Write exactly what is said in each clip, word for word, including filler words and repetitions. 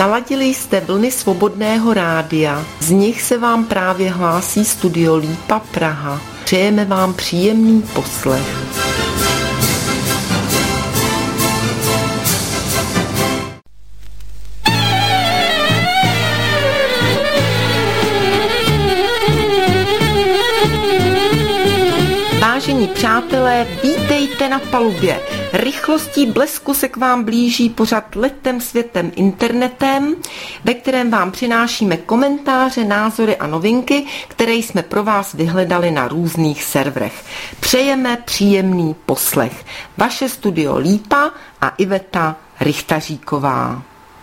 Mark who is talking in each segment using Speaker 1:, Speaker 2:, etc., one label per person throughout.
Speaker 1: Naladili jste vlny Svobodného rádia, z nich se vám právě hlásí Studio Lípa Praha. Přejeme vám příjemný poslech. Vážení přátelé, vítejte na palubě. Rychlostí blesku se k vám blíží pořad Letem světem internetem, ve kterém vám přinášíme komentáře, názory a novinky, které jsme pro vás vyhledali na různých serverech. Přejeme příjemný poslech. Vaše Studio Lípa a Iveta Richtaříková.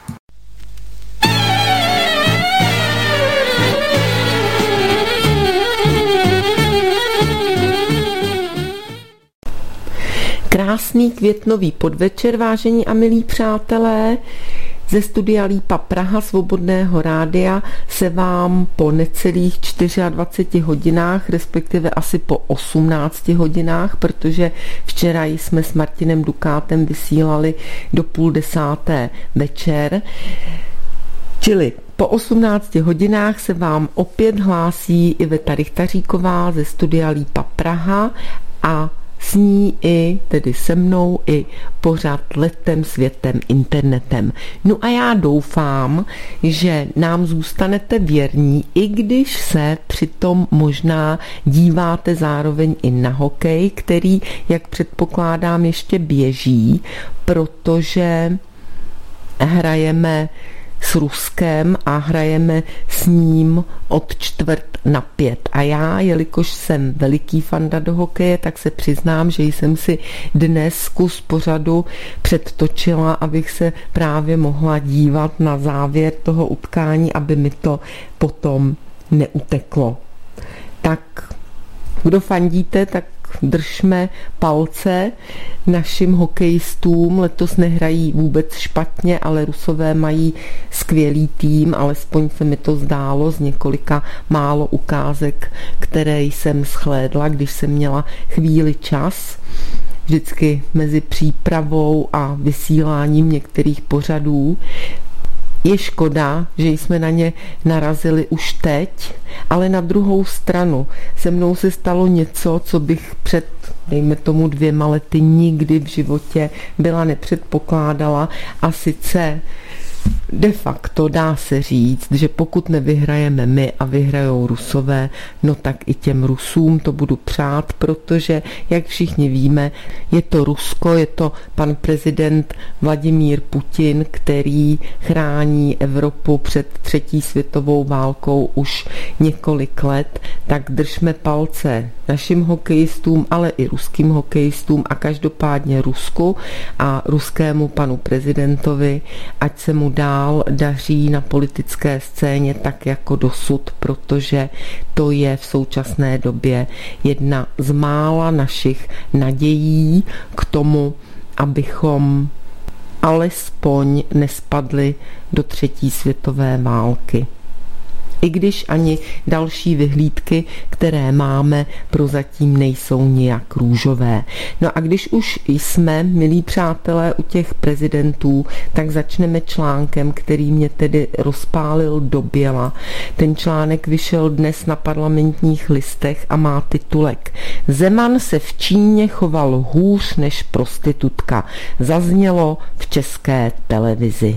Speaker 1: Krásný květnový podvečer, vážení a milí přátelé. Ze Studia Lípa Praha Svobodného rádia se vám po necelých dvaceti čtyřech hodinách, respektive asi po osmnácti hodinách, protože včera jsme s Martinem Dukátem vysílali do půl desáté večer, čili po osmnácti hodinách se vám opět hlásí Iveta Richtaříková ze Studia Lípa Praha a s ní i, tedy se mnou, i pořad Letem světem internetem. No a já doufám, že nám zůstanete věrní, i když se přitom možná díváte zároveň i na hokej, který, jak předpokládám, ještě běží, protože hrajeme s Ruskem a hrajeme s ním od čtvrt na pět. A já, jelikož jsem veliký fanda do hokeje, tak se přiznám, že jsem si dnes kus pořadu předtočila, abych se právě mohla dívat na závěr toho utkání, aby mi to potom neuteklo. Tak kdo fandíte, tak držme palce našim hokejistům. Letos nehrají vůbec špatně, ale Rusové mají skvělý tým, alespoň se mi to zdálo z několika málo ukázek, které jsem shlédla, když jsem měla chvíli čas. Vždycky mezi přípravou a vysíláním některých pořadů. Je škoda, že jsme na ně narazili už teď, ale na druhou stranu se mnou se stalo něco, co bych před, dejme tomu, dvěma lety nikdy v životě byla nepředpokládala, a sice de facto dá se říct, že pokud nevyhrajeme my a vyhrajou Rusové, no tak i těm Rusům to budu přát, protože, jak všichni víme, je to Rusko, je to pan prezident Vladimír Putin, který chrání Evropu před třetí světovou válkou už několik let, tak držme palce našim hokejistům, ale i ruským hokejistům a každopádně Rusku a ruskému panu prezidentovi, ať se mu dál daří na politické scéně tak jako dosud, protože to je v současné době jedna z mála našich nadějí k tomu, abychom alespoň nespadli do třetí světové války. I když ani další vyhlídky, které máme, prozatím nejsou nijak růžové. No a když už jsme, milí přátelé, u těch prezidentů, tak začneme článkem, který mě tedy rozpálil do běla. Ten článek vyšel dnes na Parlamentních listech a má titulek Zeman se v Číně choval hůř než prostitutka. Zaznělo v České televizi.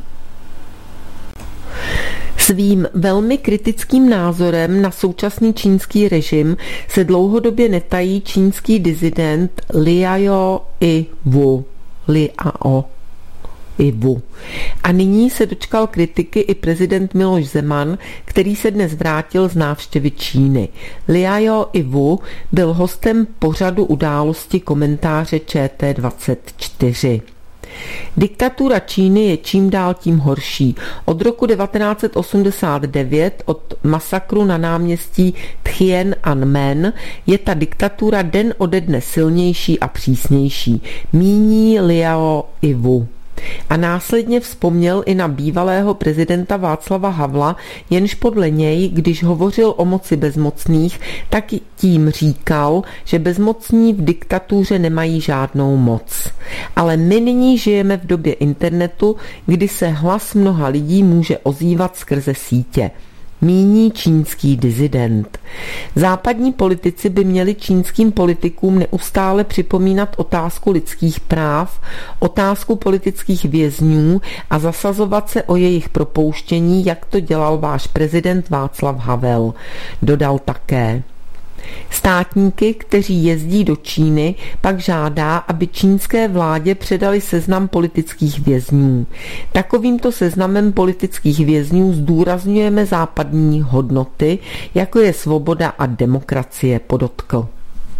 Speaker 1: Svým velmi kritickým názorem na současný čínský režim se dlouhodobě netají čínský disident Liao Yiwu. Liao Yiwu. A nyní se dočkal kritiky i prezident Miloš Zeman, který se dnes vrátil z návštěvy Číny. Liao Yiwu byl hostem pořadu Události komentáře Č T dvacet čtyři. Diktatura Číny je čím dál tím horší. Od roku devatenáct set osmdesát devět, od masakru na náměstí Tiananmen, je ta diktatura den ode dne silnější a přísnější, míní Liao Yiwu. A následně vzpomněl i na bývalého prezidenta Václava Havla, jenž podle něj, když hovořil o moci bezmocných, tak tím říkal, že bezmocní v diktatuře nemají žádnou moc. Ale my nyní žijeme v době internetu, kdy se hlas mnoha lidí může ozývat skrze sítě. Míní čínský disident. Západní politici by měli čínským politikům neustále připomínat otázku lidských práv, otázku politických vězňů a zasazovat se o jejich propouštění, jak to dělal váš prezident Václav Havel. Dodal také. Státníky, kteří jezdí do Číny, pak žádá, aby čínské vládě předali seznam politických vězňů. Takovýmto seznamem politických vězňů zdůrazňujeme západní hodnoty, jako je svoboda a demokracie, podotkl.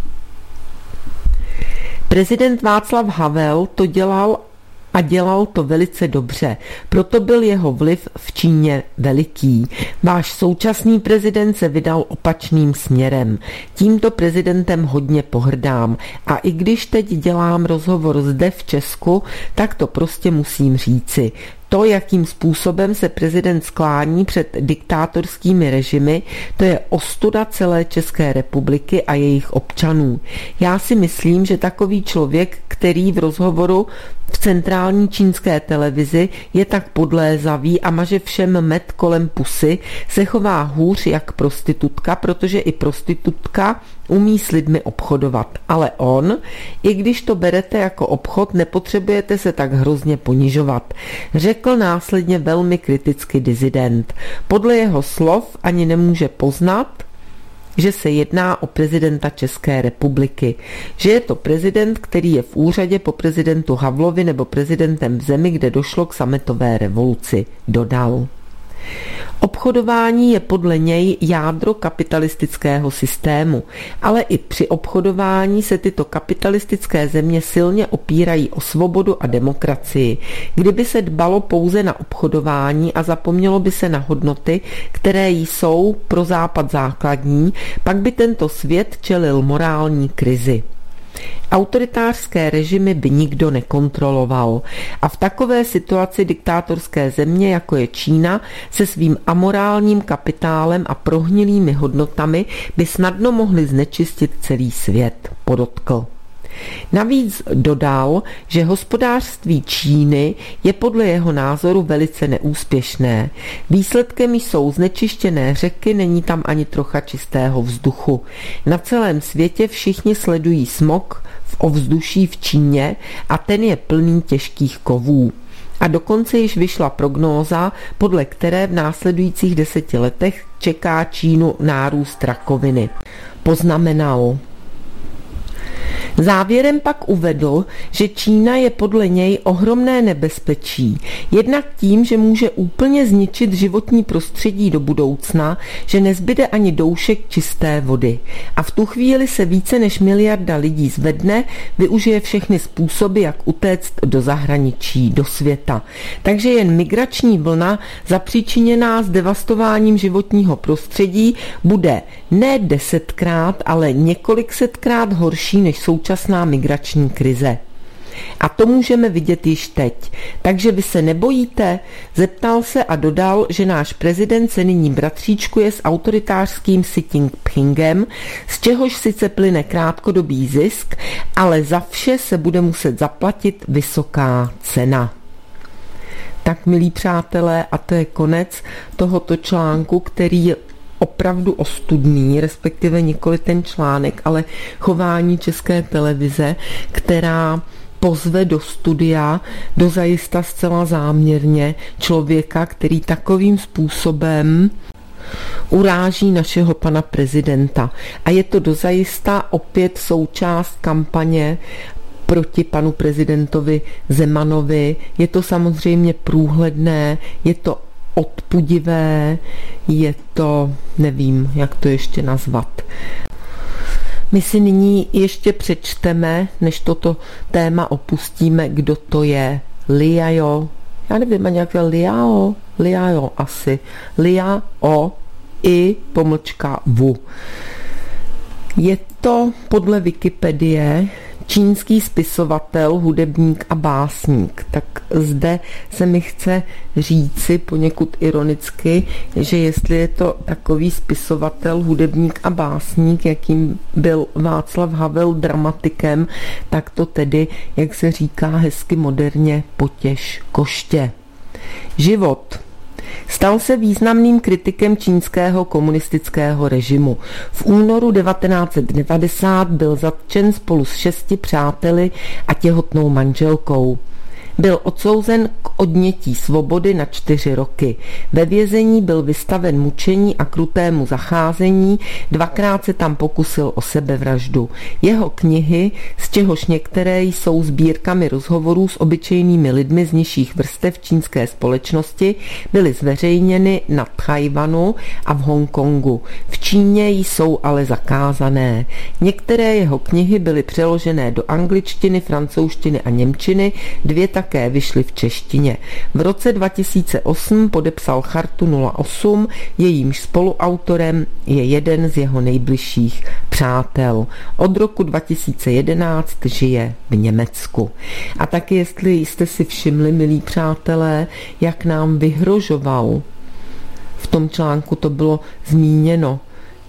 Speaker 1: Prezident Václav Havel to dělal a dělal to velice dobře, proto byl jeho vliv v Číně veliký. Váš současný prezident se vydal opačným směrem. Tímto prezidentem hodně pohrdám a i když teď dělám rozhovor zde v Česku, tak to prostě musím říci. To, jakým způsobem se prezident sklání před diktátorskými režimy, to je ostuda celé České republiky a jejich občanů. Já si myslím, že takový člověk, který v rozhovoru v centrální čínské televizi je tak podlézavý a maže všem med kolem pusy, se chová hůř jak prostitutka, protože i prostitutka umí s lidmi obchodovat. Ale on, i když to berete jako obchod, nepotřebujete se tak hrozně ponižovat, řekl následně velmi kriticky disident. Podle jeho slov ani nemůže poznat, že se jedná o prezidenta České republiky, že je to prezident, který je v úřadě po prezidentu Havlovi nebo prezidentem v zemi, kde došlo k sametové revoluci, dodal. Obchodování je podle něj jádro kapitalistického systému, ale i při obchodování se tyto kapitalistické země silně opírají o svobodu a demokracii. Kdyby se dbalo pouze na obchodování a zapomnělo by se na hodnoty, které jsou pro Západ základní, pak by tento svět čelil morální krizi. Autoritářské režimy by nikdo nekontroloval a v takové situaci diktátorské země, jako je Čína, se svým amorálním kapitálem a prohnilými hodnotami by snadno mohly znečistit celý svět, podotkl. Navíc dodal, že hospodářství Číny je podle jeho názoru velice neúspěšné. Výsledkem jsou znečištěné řeky, není tam ani trocha čistého vzduchu. Na celém světě všichni sledují smog v ovzduší v Číně a ten je plný těžkých kovů. A dokonce již vyšla prognóza, podle které v následujících deseti letech čeká Čínu nárůst rakoviny. Poznamenal. Závěrem pak uvedl, že Čína je podle něj ohromné nebezpečí. Jednak tím, že může úplně zničit životní prostředí do budoucna, že nezbyde ani doušek čisté vody. A v tu chvíli se více než miliarda lidí zvedne, využije všechny způsoby, jak utéct do zahraničí, do světa. Takže jen migrační vlna zapříčiněná zdevastováním životního prostředí bude ne desetkrát, ale několiksetkrát horší než současná migrační krize. A to můžeme vidět již teď. Takže vy se nebojíte? Zeptal se a dodal, že náš prezident se nyní bratříčkuje s autoritářským Xi Jinpingem, z čehož sice plyne krátkodobý zisk, ale za vše se bude muset zaplatit vysoká cena. Tak, milí přátelé, a to je konec tohoto článku, který je opravdu ostudný, respektive nikoli ten článek, ale chování České televize, která pozve do studia dozajista zcela záměrně člověka, který takovým způsobem uráží našeho pana prezidenta. A je to dozajista opět součást kampaně proti panu prezidentovi Zemanovi. Je to samozřejmě průhledné, je to odpudivé, je to, nevím, jak to ještě nazvat. My si nyní ještě přečteme, než toto téma opustíme, kdo to je. Liao, já nevím, ani jak je Liao, Liao asi. Liao i pomlčka vu. Je to podle Wikipedie čínský spisovatel, hudebník a básník. Tak zde se mi chce říci poněkud ironicky, že jestli je to takový spisovatel, hudebník a básník, jakým byl Václav Havel dramatikem, tak to tedy, jak se říká hezky moderně, potěš koště. Život. Stal se významným kritikem čínského komunistického režimu. V únoru devatenáct set devadesát byl zatčen spolu s šesti přáteli a těhotnou manželkou. Byl odsouzen k odnětí svobody na čtyři roky. Ve vězení byl vystaven mučení a krutému zacházení, dvakrát se tam pokusil o sebevraždu. Jeho knihy, z čehož některé jsou sbírkami rozhovorů s obyčejnými lidmi z nižších vrstev čínské společnosti, byly zveřejněny na Tchaj-wanu a v Hongkongu. V Číně jsou ale zakázané. Některé jeho knihy byly přeložené do angličtiny, francouzštiny a němčiny, dvě tak také vyšly v češtině. V roce dva tisíce osm podepsal Chartu nula osm, jejímž spoluautorem je jeden z jeho nejbližších přátel. Od roku dva tisíce jedenáct žije v Německu. A taky, jestli jste si všimli, milí přátelé, jak nám vyhrožoval, v tom článku to bylo zmíněno,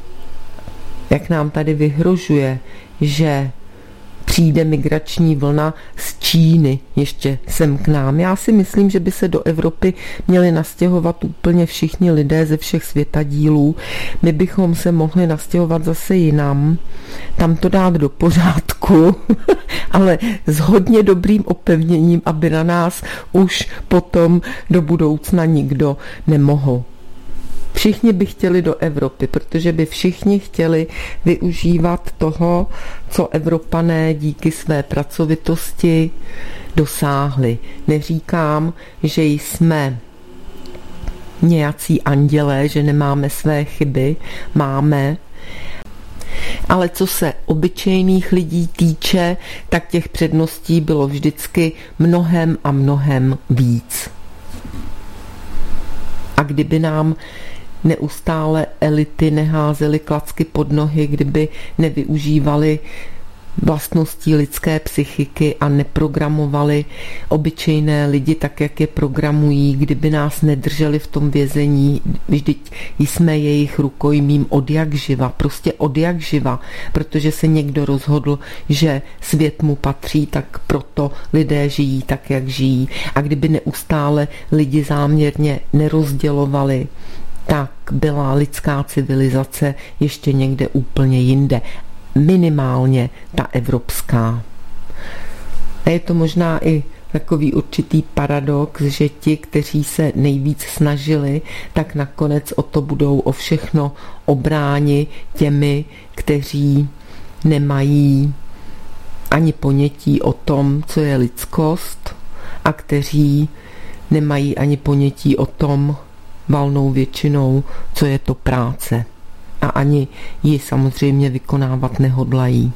Speaker 1: jak nám tady vyhrožuje, že přijde migrační vlna z Číny ještě sem k nám. Já si myslím, že by se do Evropy měli nastěhovat úplně všichni lidé ze všech světadílů. My bychom se mohli nastěhovat zase jinam, tam to dát do pořádku, ale s hodně dobrým opevněním, aby na nás už potom do budoucna nikdo nemohl. Všichni by chtěli do Evropy, protože by všichni chtěli využívat toho, co Evropané díky své pracovitosti dosáhli. Neříkám, že jsme nějací andělé, že nemáme své chyby, máme, ale co se obyčejných lidí týče, tak těch předností bylo vždycky mnohem a mnohem víc. A kdyby nám neustále elity neházely klacky pod nohy, kdyby nevyužívali vlastností lidské psychiky a neprogramovali obyčejné lidi tak, jak je programují, kdyby nás nedrželi v tom vězení, vždyť jsme jejich rukojmím od jak živa, prostě od jak živa, protože se někdo rozhodl, že svět mu patří, tak proto lidé žijí tak, jak žijí. A kdyby neustále lidi záměrně nerozdělovali, tak byla lidská civilizace ještě někde úplně jinde. Minimálně ta evropská. A je to možná i takový určitý paradox, že ti, kteří se nejvíc snažili, tak nakonec o to budou o všechno obráni těmi, kteří nemají ani ponětí o tom, co je lidskost, a kteří nemají ani ponětí o tom, valnou většinou, co je to práce. A ani ji samozřejmě vykonávat nehodlají.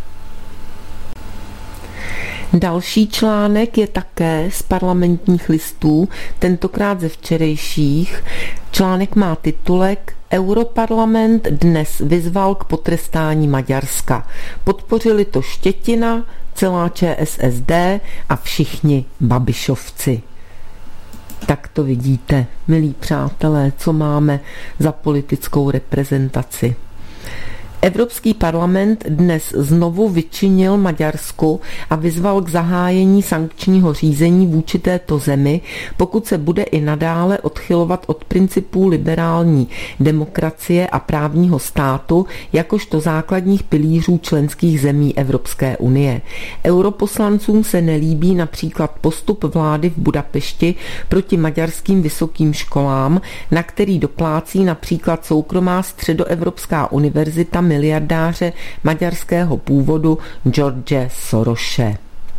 Speaker 1: Další článek je také z Parlamentních listů, tentokrát ze včerejších. Článek má titulek Europarlament dnes vyzval k potrestání Maďarska. Podpořili to Štětina, celá ČSSD a všichni Babišovci. Tak to vidíte, milí přátelé, co máme za politickou reprezentaci. Evropský parlament dnes znovu vyčinil Maďarsku a vyzval k zahájení sankčního řízení vůči této zemi, pokud se bude i nadále odchylovat od principů liberální demokracie a právního státu, jakožto základních pilířů členských zemí Evropské unie. Europoslancům se nelíbí například postup vlády v Budapešti proti maďarským vysokým školám, na který doplácí například soukromá středoevropská univerzita miliardáře maďarského původu George Sorose.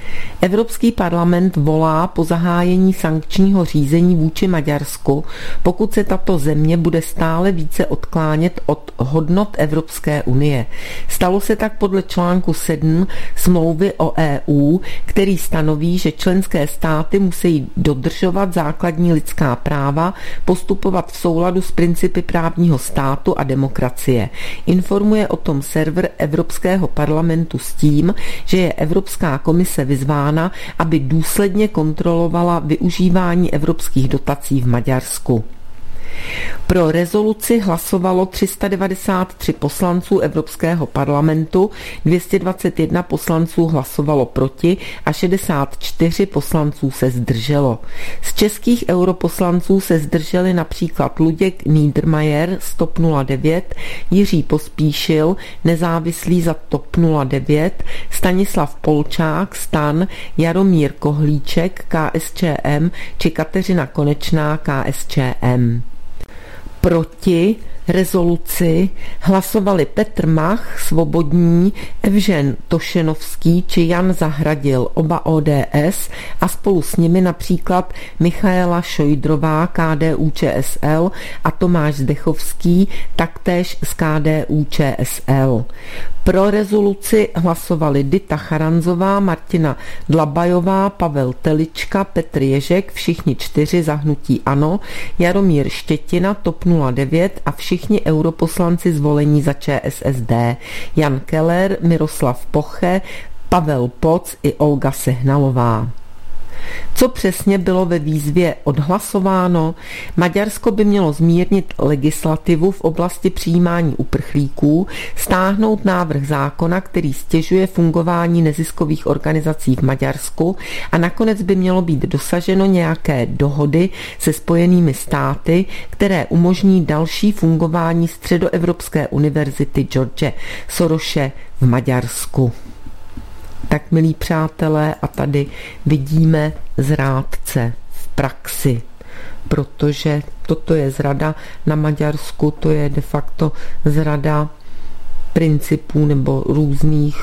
Speaker 1: Evropský parlament volá po zahájení sankčního řízení vůči Maďarsku, pokud se tato země bude stále více odklánět od hodnot Evropské unie. Stalo se tak podle článku sedm smlouvy o E U, který stanoví, že členské státy musí dodržovat základní lidská práva, postupovat v souladu s principy právního státu a demokracie. Informuje o tom server Evropského parlamentu s tím, že je Evropská komise vyzvána, aby důsledně kontrolovala využívání evropských dotací v Maďarsku. Pro rezoluci hlasovalo tři sta devadesát tři poslanců Evropského parlamentu, dvě stě dvacet jedna poslanců hlasovalo proti a šedesát čtyři poslanců se zdrželo. Z českých europoslanců se zdrželi například Luděk Niedermayer z TOP nula devět, Jiří Pospíšil, nezávislý za TOP nula devět, Stanislav Polčák, STAN, Jaromír Kohlíček, K S Č M či Kateřina Konečná, K S Č M. Proti rezoluci hlasovali Petr Mach, Svobodní, Evžen Tošenovský či Jan Zahradil, oba O D S, a spolu s nimi například Michaela Šojdrová, K D U Č S L, a Tomáš Zdechovský, taktéž z K D U Č S L. Pro rezoluci hlasovali Dita Charanzová, Martina Dlabajová, Pavel Telička, Petr Ježek, všichni čtyři za hnutí ANO, Jaromír Štětina, TOP nula devět a všichni europoslanci zvolení za Č S S D, Jan Keller, Miroslav Poche, Pavel Poc i Olga Sehnalová. Co přesně bylo ve výzvě odhlasováno? Maďarsko by mělo zmírnit legislativu v oblasti přijímání uprchlíků, stáhnout návrh zákona, který stěžuje fungování neziskových organizací v Maďarsku, a nakonec by mělo být dosaženo nějaké dohody se Spojenými státy, které umožní další fungování Středoevropské univerzity George Sorose v Maďarsku. Tak, milí přátelé, a tady vidíme zrádce v praxi, protože toto je zrada na Maďarsku, to je de facto zrada principů nebo různých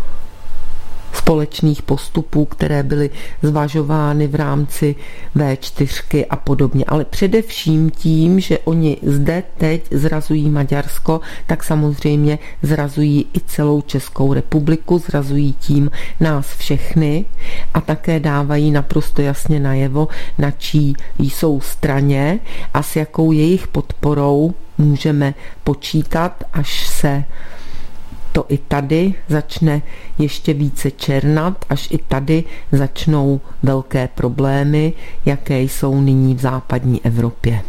Speaker 1: společných postupů, které byly zvažovány v rámci V čtyři a podobně. Ale především tím, že oni zde teď zrazují Maďarsko, tak samozřejmě zrazují i celou Českou republiku, zrazují tím nás všechny a také dávají naprosto jasně najevo, na čí jsou straně a s jakou jejich podporou můžeme počítat, až se to i tady začne ještě více černat, až i tady začnou velké problémy, jaké jsou nyní v západní Evropě.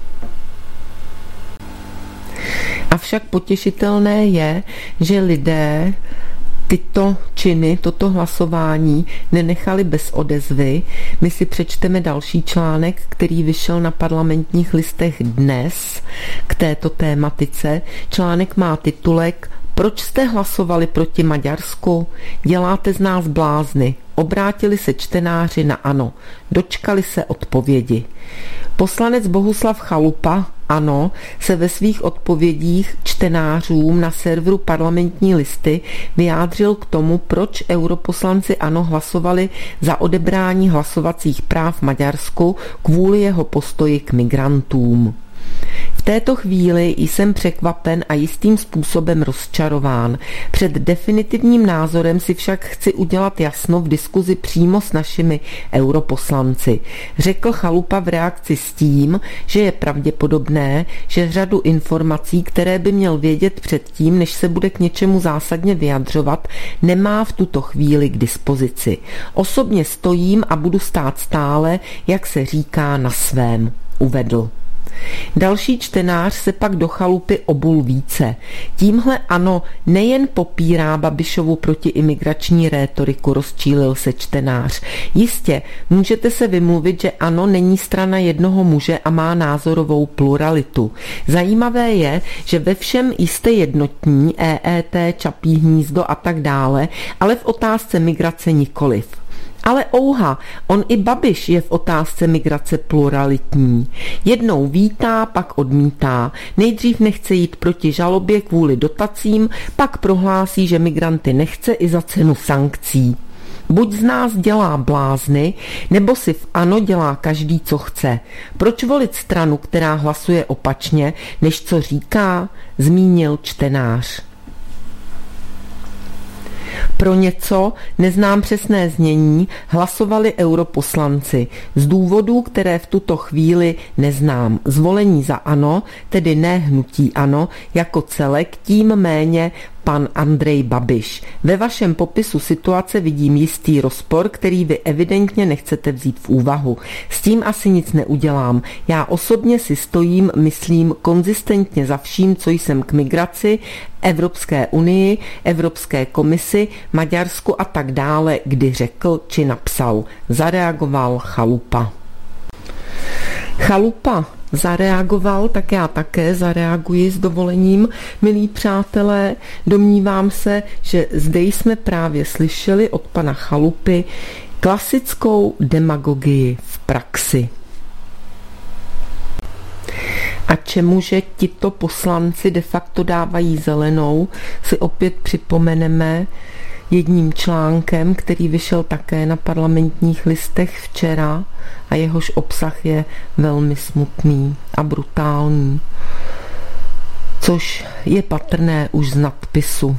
Speaker 1: Avšak potěšitelné je, že lidé tyto činy, toto hlasování nenechali bez odezvy. My si přečteme další článek, který vyšel na Parlamentních listech dnes k této tématice. Článek má titulek Proč jste hlasovali proti Maďarsku? Děláte z nás blázny. Obrátili se čtenáři na ANO. Dočkali se odpovědi. Poslanec Bohuslav Chalupa, ANO, se ve svých odpovědích čtenářům na serveru Parlamentní listy vyjádřil k tomu, proč europoslanci ANO hlasovali za odebrání hlasovacích práv v Maďarsku kvůli jeho postoji k migrantům. V této chvíli jsem překvapen a jistým způsobem rozčarován. Před definitivním názorem si však chci udělat jasno v diskuzi přímo s našimi europoslanci. Řekl Chalupa v reakci s tím, že je pravděpodobné, že řadu informací, které by měl vědět předtím, než se bude k něčemu zásadně vyjadřovat, nemá v tuto chvíli k dispozici. Osobně stojím a budu stát stále, jak se říká, na svém, uvedl. Další čtenář se pak do Chalupy obul více. Tímhle ANO nejen popírá Babišovu protiimigrační rétoriku, rozčílil se čtenář. Jistě, můžete se vymluvit, že ANO není strana jednoho muže a má názorovou pluralitu. Zajímavé je, že ve všem jste jednotní, E E T, Čapí hnízdo a tak dále, ale v otázce migrace nikoliv. Ale ouha, on i Babiš je v otázce migrace pluralitní. Jednou vítá, pak odmítá. Nejdřív nechce jít proti žalobě kvůli dotacím, pak prohlásí, že migranty nechce i za cenu sankcí. Buď z nás dělá blázny, nebo si v ANO dělá každý, co chce. Proč volit stranu, která hlasuje opačně, než co říká, zmínil čtenář. Pro něco, neznám přesné znění, hlasovali europoslanci z důvodů, které v tuto chvíli neznám. Zvolení za ANO, tedy ne hnutí ANO, jako celek, tím méně pan Andrej Babiš. Ve vašem popisu situace vidím jistý rozpor, který vy evidentně nechcete vzít v úvahu. S tím asi nic neudělám. Já osobně si stojím, myslím, konzistentně za vším, co jsem k migraci, Evropské unii, Evropské komisi, Maďarsku a tak dále, kdy řekl či napsal. Zareagoval Chalupa. Chalupa zareagoval, tak já také zareaguji s dovolením, milí přátelé. Domnívám se, že zde jsme právě slyšeli od pana Chalupy klasickou demagogii v praxi. A čemuže tito poslanci de facto dávají zelenou, si opět připomeneme jedním článkem, který vyšel také na Parlamentních listech včera a jehož obsah je velmi smutný a brutální, což je patrné už z nadpisu.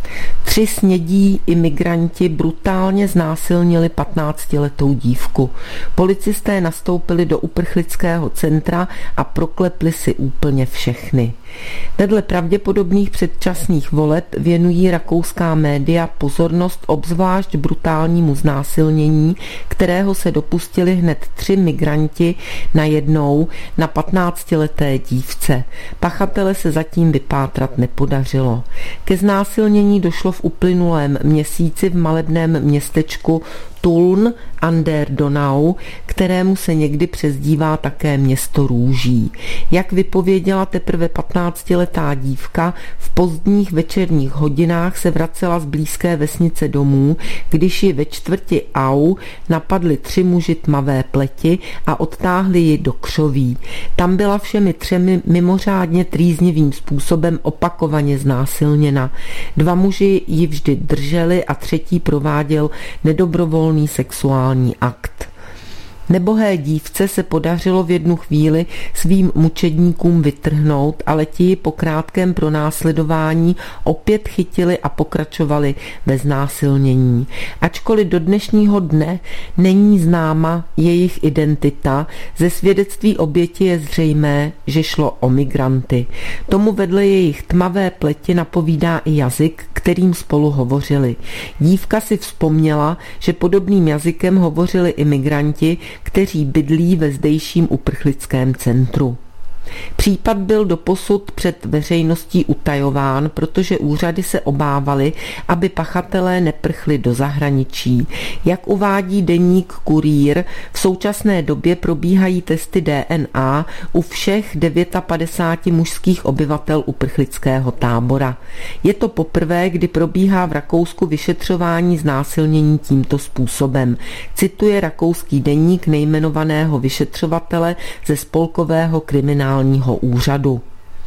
Speaker 1: Tři snědí imigranti brutálně znásilnili patnáctiletou dívku. Policisté nastoupili do uprchlického centra a proklepli si úplně všechny. Vedle pravděpodobných předčasných voleb věnují rakouská média pozornost obzvlášť brutálnímu znásilnění, kterého se dopustili hned tři migranti najednou na patnáctileté dívce. Pachatele se zatím vypátrat nepodařilo. Ke znásilnění došlo v uplynulém měsíci v malebném městečku Tulln an der Donau, kterému se někdy přezdívá také město růží. Jak vypověděla teprve patnáctiletá dívka, v pozdních večerních hodinách se vracela z blízké vesnice domů, když ji ve čtvrti Au napadli tři muži tmavé pleti a odtáhli ji do křoví. Tam byla všemi třemi mimořádně trýznivým způsobem opakovaně znásilněna. Dva muži ji vždy drželi a třetí prováděl nedobrovolný sexuální akt. Nebohé dívce se podařilo v jednu chvíli svým mučedníkům vytrhnout, ale ti ji po krátkém pronásledování opět chytili a pokračovali ve znásilnění. Ačkoliv do dnešního dne není známa jejich identita, ze svědectví oběti je zřejmé, že šlo o migranty. Tomu vedle jejich tmavé pleti napovídá i jazyk, kterým spolu hovořili. Dívka si vzpomněla, že podobným jazykem hovořili imigranti, kteří bydlí ve zdejším uprchlickém centru. Případ byl doposud před veřejností utajován, protože úřady se obávaly, aby pachatelé neprchli do zahraničí. Jak uvádí deník Kurýr, v současné době probíhají testy D N A u všech padesát devět mužských obyvatel uprchlického tábora. Je to poprvé, kdy probíhá v Rakousku vyšetřování znásilnění tímto způsobem. Cituje rakouský deník nejmenovaného vyšetřovatele ze spolkového kriminálního úřadu.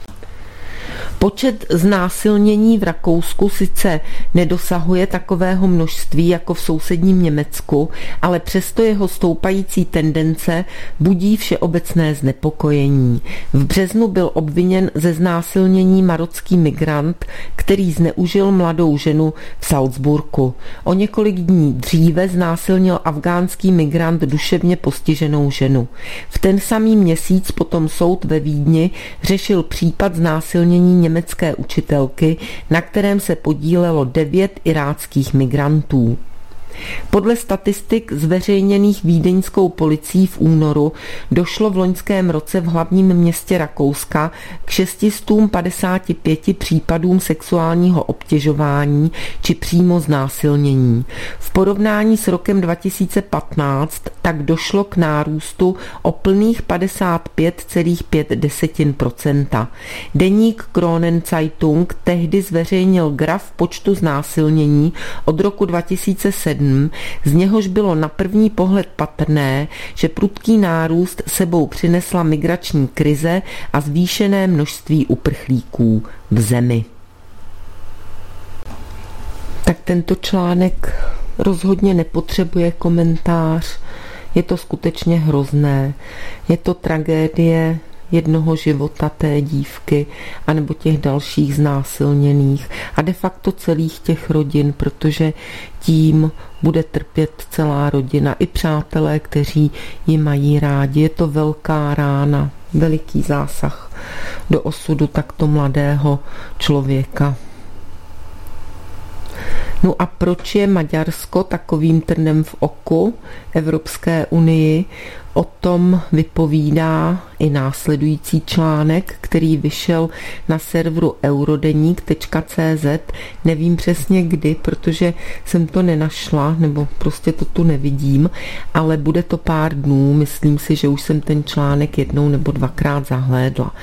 Speaker 1: Počet znásilnění v Rakousku sice nedosahuje takového množství jako v sousedním Německu, ale přesto jeho stoupající tendence budí všeobecné znepokojení. V březnu byl obviněn ze znásilnění marocký migrant, který zneužil mladou ženu v Salzburgu. O několik dní dříve znásilnil afgánský migrant duševně postiženou ženu. V ten samý měsíc potom soud ve Vídni řešil případ znásilnění německé učitelky, na kterém se podílelo devět iráckých migrantů. Podle statistik zveřejněných vídeňskou policií v únoru došlo v loňském roce v hlavním městě Rakouska k šest set padesát pět případům sexuálního obtěžování či přímo znásilnění. V porovnání s rokem dva tisíce patnáct tak došlo k nárůstu o plných padesát pět celá pět procenta. Deník Kronen Zeitung tehdy zveřejnil graf počtu znásilnění od roku dva tisíce sedm, z něhož bylo na první pohled patrné, že prudký nárůst sebou přinesla migrační krize a zvýšené množství uprchlíků v zemi. Tak tento článek rozhodně nepotřebuje komentář. Je to skutečně hrozné. Je to tragédie jednoho života té dívky anebo těch dalších znásilněných a de facto celých těch rodin, protože tím bude trpět celá rodina i přátelé, kteří ji mají rádi. Je to velká rána, veliký zásah do osudu takto mladého člověka. No a proč je Maďarsko takovým trnem v oku Evropské unii? O tom vypovídá i následující článek, který vyšel na serveru eurodeník tečka cé zet. Nevím přesně kdy, protože jsem to nenašla, nebo prostě to tu nevidím, ale bude to pár dnů. Myslím si, že už jsem ten článek jednou nebo dvakrát zahlédla.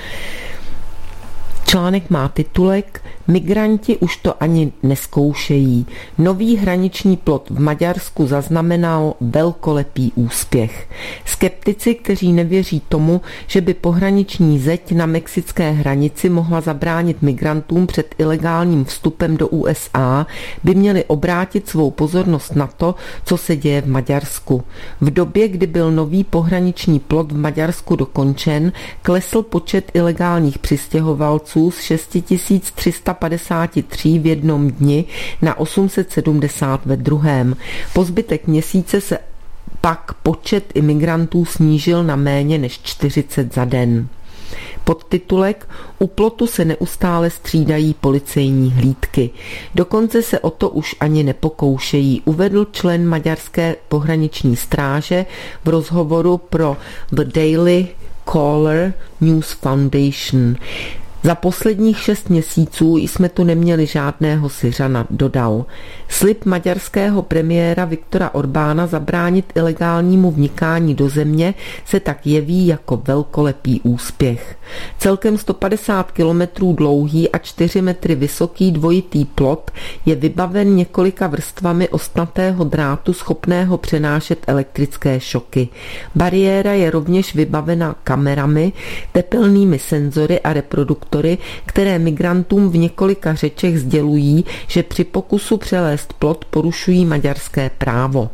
Speaker 1: Článek má titulek Migranti už to ani neskoušejí. Nový hraniční plot v Maďarsku zaznamenal velkolepý úspěch. Skeptici, kteří nevěří tomu, že by pohraniční zeď na mexické hranici mohla zabránit migrantům před ilegálním vstupem do U S A, by měli obrátit svou pozornost na to, co se děje v Maďarsku. V době, kdy byl nový pohraniční plot v Maďarsku dokončen, klesl počet ilegálních přistěhovalců z šest tisíc tři sta padesát tři v jednom dni na osm set sedmdesát ve druhém. Po zbytek měsíce se pak počet imigrantů snížil na méně než čtyřicet za den. Podtitulek U plotu se neustále střídají policejní hlídky. Dokonce se o to už ani nepokoušejí, uvedl člen maďarské pohraniční stráže v rozhovoru pro The Daily Caller News Foundation. Za posledních šest měsíců jsme tu neměli žádného Syřana, dodal. Slib maďarského premiéra Viktora Orbána zabránit ilegálnímu vnikání do země se tak jeví jako velkolepý úspěch. Celkem sto padesát kilometrů dlouhý a čtyři metry vysoký dvojitý plot je vybaven několika vrstvami ostnatého drátu schopného přenášet elektrické šoky. Bariéra je rovněž vybavena kamerami, tepelnými senzory a reproduktory, které migrantům v několika řečech sdělují, že při pokusu přelézt plot porušují maďarské právo.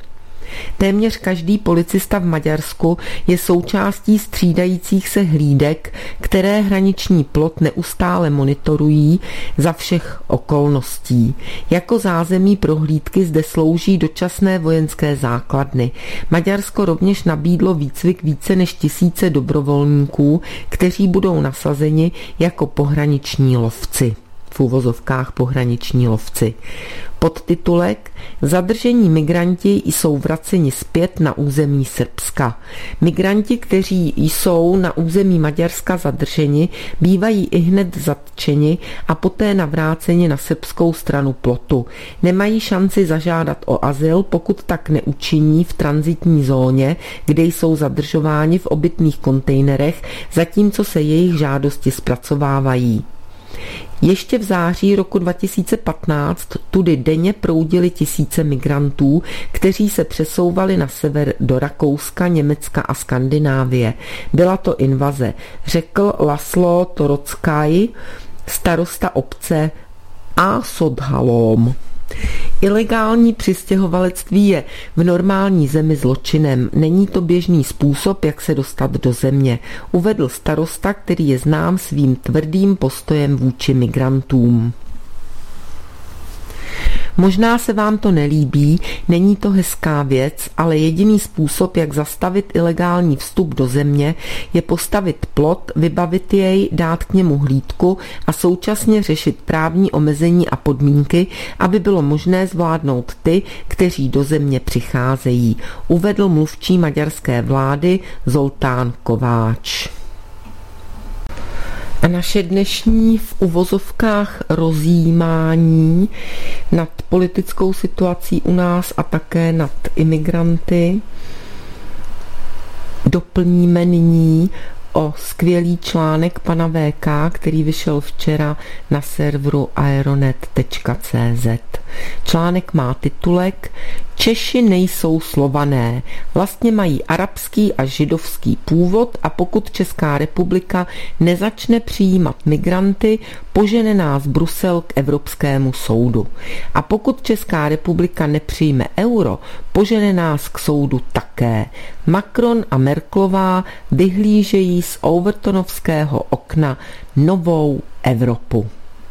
Speaker 1: Téměř každý policista v Maďarsku je součástí střídajících se hlídek, které hraniční plot neustále monitorují za všech okolností. Jako zázemí pro hlídky zde slouží dočasné vojenské základny. Maďarsko rovněž nabídlo výcvik více než tisíce dobrovolníků, kteří budou nasazeni jako pohraniční lovci. V uvozovkách pohraniční lovci. Podtitulek Zadržení migranti jsou vraceni zpět na území Srbska. Migranti, kteří jsou na území Maďarska zadrženi, bývají ihned zatčeni a poté navráceni na srbskou stranu plotu. Nemají šanci zažádat o azyl, pokud tak neučiní v tranzitní zóně, kde jsou zadržováni v obytných kontejnerech, zatímco se jejich žádosti zpracovávají. Ještě v září roku dva tisíce patnáct tudy denně proudili tisíce migrantů, kteří se přesouvali na sever do Rakouska, Německa a Skandinávie. Byla to invaze, řekl Laszlo Torockaj, starosta obce Ásotthalom. Ilegální přistěhovalectví je v normální zemi zločinem. Není to běžný způsob, jak se dostat do země, uvedl starosta, který je znám svým tvrdým postojem vůči migrantům. Možná se vám to nelíbí, není to hezká věc, ale jediný způsob, jak zastavit ilegální vstup do země, je postavit plot, vybavit jej, dát k němu hlídku a současně řešit právní omezení a podmínky, aby bylo možné zvládnout ty, kteří do země přicházejí, uvedl mluvčí maďarské vlády Zoltán Kováč. A naše dnešní v uvozovkách rozjímání nad politickou situací u nás a také nad imigranty doplníme nyní o skvělý článek pana V K, který vyšel včera na serveru aeronet tečka cé zet. Článek má titulek Češi nejsou Slované, vlastně mají arabský a židovský původ a pokud Česká republika nezačne přijímat migranty, požene nás Brusel k Evropskému soudu. A pokud Česká republika nepřijme euro, požene nás k soudu také. Macron a Merkelová vyhlížejí z overtonovského okna novou Evropu.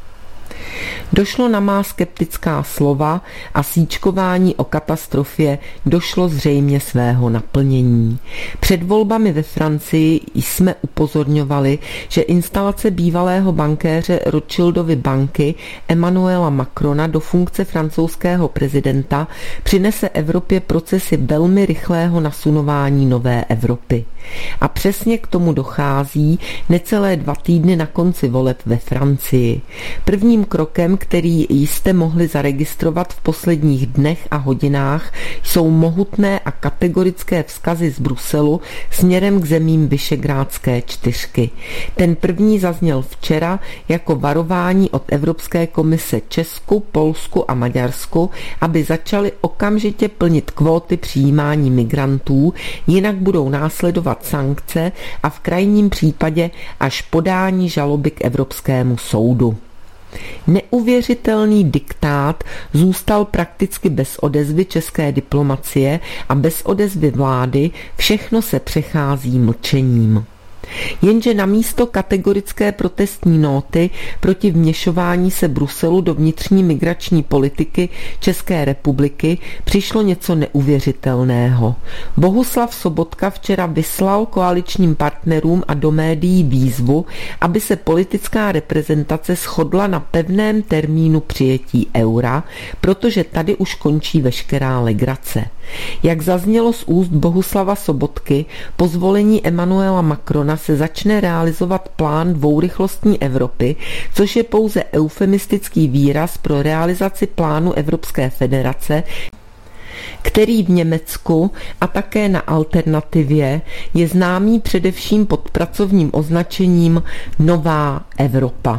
Speaker 1: Došlo na má skeptická slova a sýčkování o katastrofě došlo zřejmě svého naplnění. Před volbami ve Francii jsme upozorňovali, že instalace bývalého bankéře Rothschildovy banky Emmanuela Macrona do funkce francouzského prezidenta přinese Evropě procesy velmi rychlého nasunování nové Evropy. A přesně k tomu dochází necelé dva týdny na konci voleb ve Francii. Prvním krokem, který jste mohli zaregistrovat v posledních dnech a hodinách, jsou mohutné a kategorické vzkazy z Bruselu směrem k zemím Visegrádské čtyřky. Ten první zazněl včera jako varování od Evropské komise Česku, Polsku a Maďarsku, aby začali okamžitě plnit kvóty přijímání migrantů, jinak budou následovat sankce a v krajním případě až podání žaloby k Evropskému soudu. Neuvěřitelný diktát zůstal prakticky bez odezvy české diplomacie a bez odezvy vlády všechno se přechází mlčením. Jenže namísto kategorické protestní nóty proti vměšování se Bruselu do vnitřní migrační politiky České republiky přišlo něco neuvěřitelného. Bohuslav Sobotka včera vyslal koaličním partnerům a do médií výzvu, aby se politická reprezentace shodla na pevném termínu přijetí eura, protože tady už končí veškerá legrace. Jak zaznělo z úst Bohuslava Sobotky, po zvolení Emmanuela Macrona se začne realizovat plán dvourychlostní Evropy, což je pouze eufemistický výraz pro realizaci plánu Evropské federace, který v Německu a také na alternativě je známý především pod pracovním označením Nová Evropa.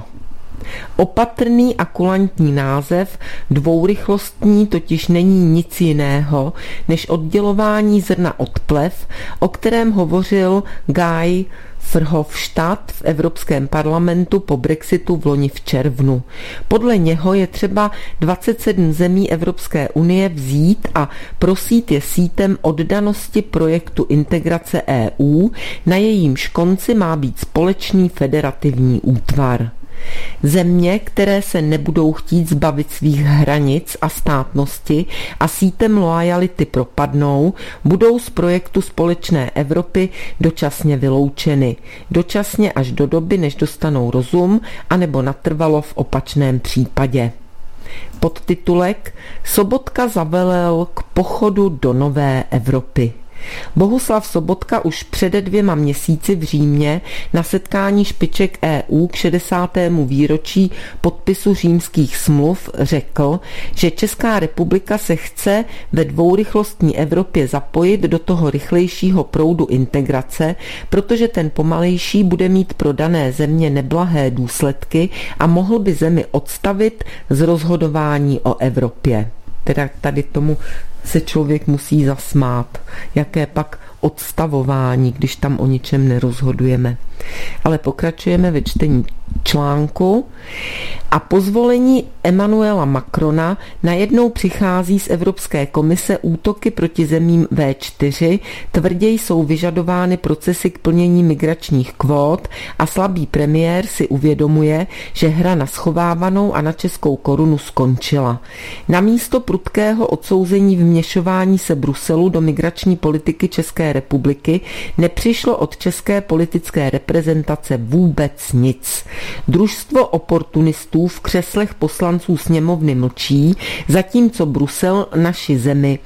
Speaker 1: Opatrný a kulantní název dvourychlostní totiž není nic jiného než oddělování zrna od plev, o kterém hovořil Guy Verhofstadt v Evropském parlamentu po Brexitu v loni v červnu. Podle něho je třeba dvacet sedm zemí Evropské unie vzít a prosít je sítem oddanosti projektu integrace E U, na jejímž konci má být společný federativní útvar. Země, které se nebudou chtít zbavit svých hranic a státnosti a sítem loajality propadnou, budou z projektu společné Evropy dočasně vyloučeny. Dočasně až do doby, než dostanou rozum, anebo natrvalo v opačném případě. Podtitulek Sobotka zavelel k pochodu do nové Evropy. Bohuslav Sobotka už před dvěma měsíci v Římě na setkání špiček E U k šedesátému výročí podpisu římských smluv řekl, že Česká republika se chce ve dvourychlostní Evropě zapojit do toho rychlejšího proudu integrace, protože ten pomalejší bude mít pro dané země neblahé důsledky a mohl by zemi odstavit z rozhodování o Evropě. Teda tady tomu se člověk musí zasmát. Jaké pak odstavování, když tam o ničem nerozhodujeme. Ale pokračujeme ve čtení článku a po zvolení Emmanuela Macrona najednou přichází z Evropské komise útoky proti zemím V čtyři, tvrději jsou vyžadovány procesy k plnění migračních kvót a slabý premiér si uvědomuje, že hra na schovávanou a na českou korunu skončila. Namísto prudkého odsouzení vměšování se Bruselu do migrační politiky České republiky nepřišlo od české politické reprezentace vůbec nic. Družstvo oportunistů v křeslech poslanců sněmovny mlčí, zatímco Brusel naši zemi,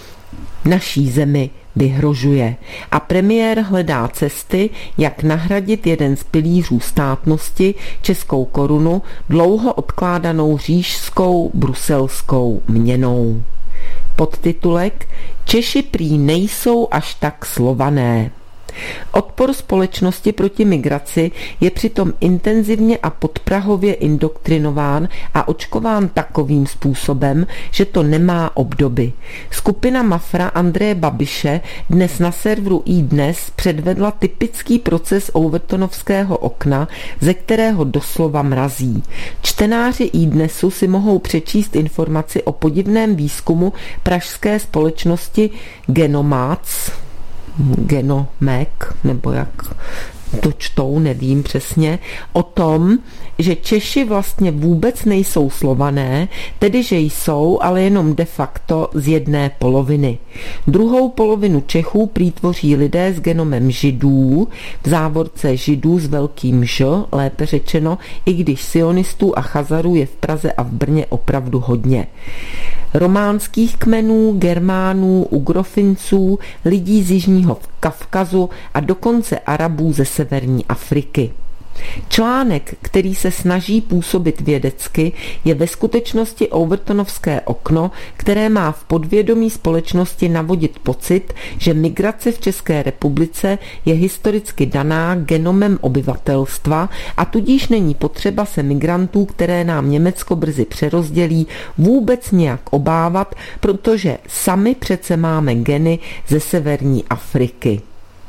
Speaker 1: naší zemi vyhrožuje. A premiér hledá cesty, jak nahradit jeden z pilířů státnosti, českou korunu, dlouho odkládanou říšskou bruselskou měnou. Podtitulek Češi prý nejsou až tak Slované. Odpor společnosti proti migraci je přitom intenzivně a podprahově indoktrinován a očkován takovým způsobem, že to nemá obdoby. Skupina Mafra Andreje Babiše dnes na serveru iDnes předvedla typický proces overtonovského okna, ze kterého doslova mrazí. Čtenáři iDnesu si mohou přečíst informaci o podivném výzkumu pražské společnosti Genomac, Genomek, nebo jak to čtou, nevím přesně, o tom, že Češi vlastně vůbec nejsou Slované, tedy že jsou, ale jenom de facto z jedné poloviny. Druhou polovinu Čechů prý tvoří lidé s genomem Židů, v závorce Židů s velkým Ž, lépe řečeno, i když sionistů a Chazarů je v Praze a v Brně opravdu hodně. Románských kmenů, Germánů, Ugrofinců, lidí z Jižního Kavkazu a dokonce Arabů ze severní Afriky. Článek, který se snaží působit vědecky, je ve skutečnosti overtonovské okno, které má v podvědomí společnosti navodit pocit, že migrace v České republice je historicky daná genomem obyvatelstva a tudíž není potřeba se migrantů, které nám Německo brzy přerozdělí, vůbec nějak obávat, protože sami přece máme geny ze severní Afriky.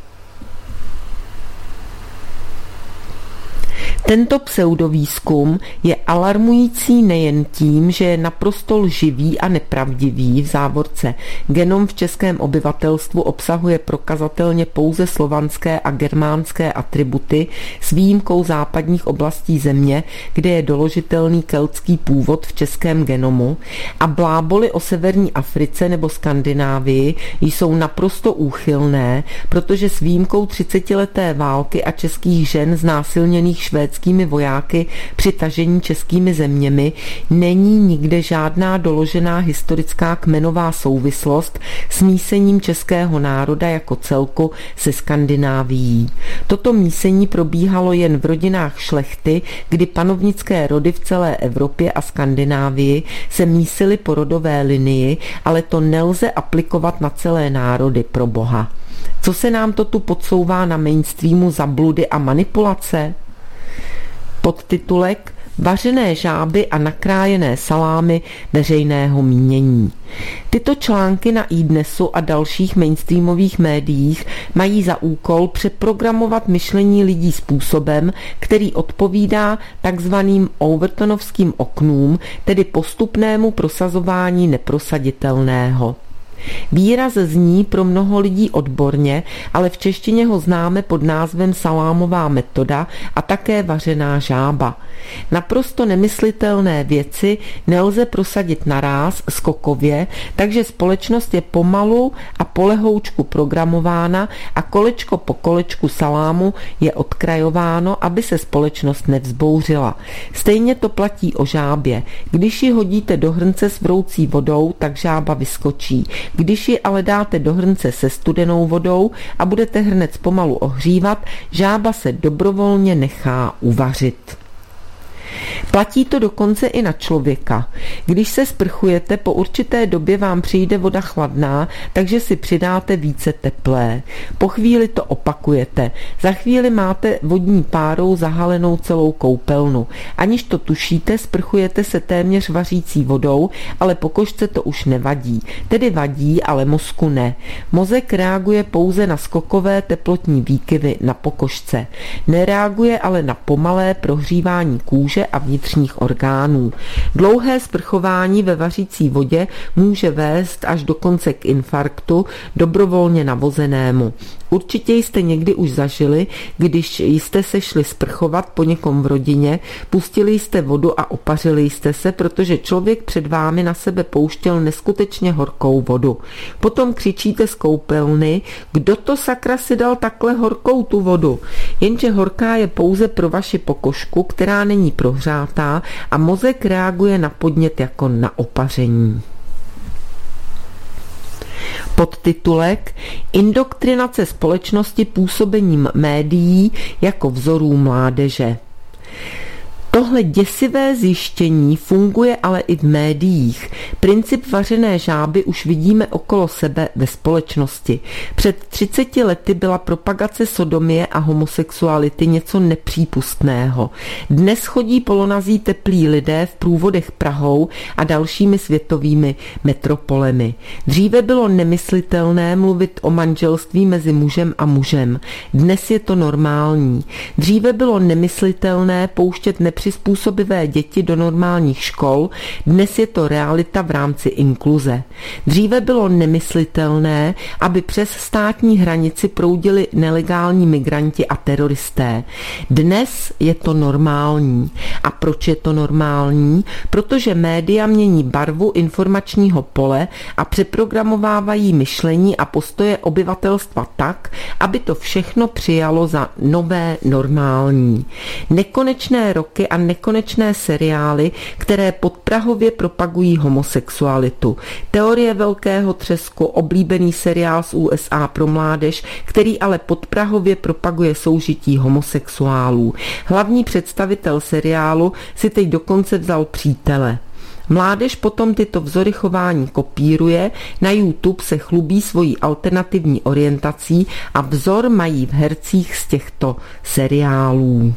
Speaker 1: Tento pseudovýzkum je alarmující nejen tím, že je naprosto lživý a nepravdivý, v závorce genom v českém obyvatelstvu obsahuje prokazatelně pouze slovanské a germánské atributy s výjimkou západních oblastí země, kde je doložitelný keltský původ v českém genomu, a bláboly o severní Africe nebo Skandinávii jsou naprosto úchylné, protože s výjimkou třicetileté války a českých žen znásilněných švédskými vojáky při tažení českými zeměmi není nikde žádná doložená historická kmenová souvislost s mísením českého národa jako celku se Skandinávií. Toto mísení probíhalo jen v rodinách šlechty, kdy panovnické rody v celé Evropě a Skandinávii se mísily po rodové linii, ale to nelze aplikovat na celé národy, pro boha. Co se nám to tu podsouvá na mainstreamu za bludy a manipulace? Podtitulek Vařené žáby a nakrájené salámy veřejného mínění. Tyto články na iDnesu a dalších mainstreamových médiích mají za úkol přeprogramovat myšlení lidí způsobem, který odpovídá takzvaným overtonovským oknům, tedy postupnému prosazování neprosaditelného. Výraz zní pro mnoho lidí odborně, ale v češtině ho známe pod názvem salámová metoda a také vařená žába. Naprosto nemyslitelné věci nelze prosadit naráz skokově, takže společnost je pomalu a polehoučku programována a kolečko po kolečku salámu je odkrajováno, aby se společnost nevzbouřila. Stejně to platí o žábě. Když ji hodíte do hrnce s vroucí vodou, tak žába vyskočí. Když ji ale dáte do hrnce se studenou vodou a budete hrnec pomalu ohřívat, žába se dobrovolně nechá uvařit. Platí to dokonce i na člověka. Když se sprchujete, po určité době vám přijde voda chladná, takže si přidáte více teplé. Po chvíli to opakujete. Za chvíli máte vodní párou zahalenou celou koupelnu. Aniž to tušíte, sprchujete se téměř vařící vodou, ale pokožce to už nevadí. Tedy vadí, ale mozku ne. Mozek reaguje pouze na skokové teplotní výkyvy na pokožce. Nereaguje ale na pomalé prohřívání kůže a vnitřních orgánů. Dlouhé sprchování ve vařící vodě může vést až dokonce k infarktu dobrovolně navozenému. Určitě jste někdy už zažili, když jste se šli sprchovat po někom v rodině, pustili jste vodu a opařili jste se, protože člověk před vámi na sebe pouštěl neskutečně horkou vodu. Potom křičíte z koupelny, kdo to sakra si dal takhle horkou tu vodu. Jenže horká je pouze pro vaši pokožku, která není prohřátá a mozek reaguje na podnět jako na opaření. Podtitulek Indoktrinace společnosti působením médií jako vzorů mládeže. Tohle děsivé zjištění funguje ale i v médiích. Princip vařené žáby už vidíme okolo sebe ve společnosti. Před třiceti lety byla propagace sodomie a homosexuality něco nepřípustného. Dnes chodí polonazí teplí lidé v průvodech Prahou a dalšími světovými metropolemi. Dříve bylo nemyslitelné mluvit o manželství mezi mužem a mužem. Dnes je to normální. Dříve bylo nemyslitelné pouštět nepřizpůsobivé děti do normálních škol, dnes je to realita v rámci inkluze. Dříve bylo nemyslitelné, aby přes státní hranici proudili nelegální migranti a teroristé. Dnes je to normální. A proč je to normální? Protože média mění barvu informačního pole a přeprogramovávají myšlení a postoje obyvatelstva tak, aby to všechno přijalo za nové normální. Nekonečné roky a nekonečné seriály, které podprahově propagují homosexualitu. Teorie velkého třesku, oblíbený seriál z U S A pro mládež, který ale podprahově propaguje soužití homosexuálů. Hlavní představitel seriálu si teď dokonce vzal přítele. Mládež potom tyto vzory chování kopíruje, na YouTube se chlubí svojí alternativní orientací a vzor mají v hercích z těchto seriálů.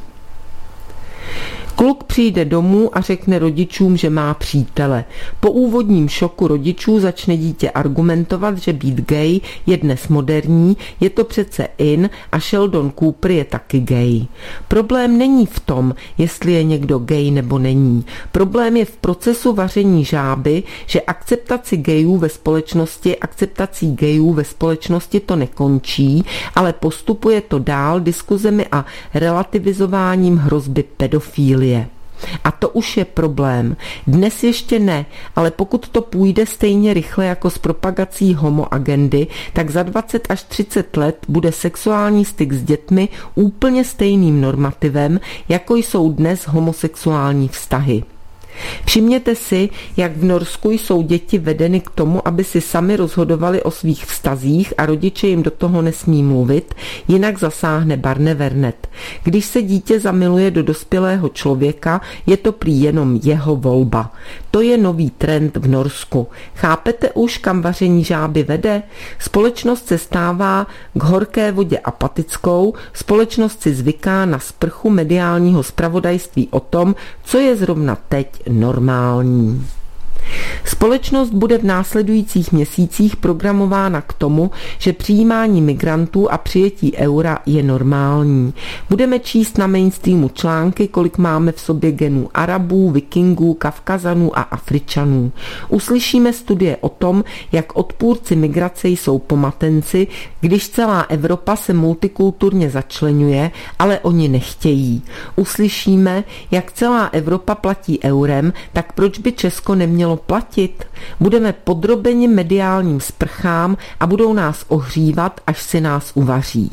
Speaker 1: Kluk přijde domů a řekne rodičům, že má přítele. Po úvodním šoku rodičů začne dítě argumentovat, že být gay je dnes moderní, je to přece in a Sheldon Cooper je taky gay. Problém není v tom, jestli je někdo gay nebo není. Problém je v procesu vaření žáby, že akceptaci gayů ve společnosti, akceptací gayů ve společnosti to nekončí, ale postupuje to dál diskuzemi a relativizováním hrozby pedofílie. A to už je problém. Dnes ještě ne, ale pokud to půjde stejně rychle jako s propagací homoagendy, tak za dvacet až třicet let bude sexuální styk s dětmi úplně stejným normativem, jako jsou dnes homosexuální vztahy. Všimněte si, jak v Norsku jsou děti vedeny k tomu, aby si sami rozhodovali o svých vztazích a rodiče jim do toho nesmí mluvit, jinak zasáhne barnevernet. Když se dítě zamiluje do dospělého člověka, je to prý jenom jeho volba. To je nový trend v Norsku. Chápete už, kam vaření žáby vede? Společnost se stává k horké vodě apatickou, společnost si zvyká na sprchu mediálního zpravodajství o tom, co je zrovna teď normální. Společnost bude v následujících měsících programována k tomu, že přijímání migrantů a přijetí eura je normální. Budeme číst na mainstreamu články, kolik máme v sobě genů Arabů, Vikingů, Kavkazanů a Afričanů. Uslyšíme studie o tom, jak odpůrci migrace jsou pomatenci, když celá Evropa se multikulturně začleňuje, ale oni nechtějí. Uslyšíme, jak celá Evropa platí eurem, tak proč by Česko nemělo platit? Budeme podrobeni mediálním sprchám a budou nás ohřívat, až si nás uvaří.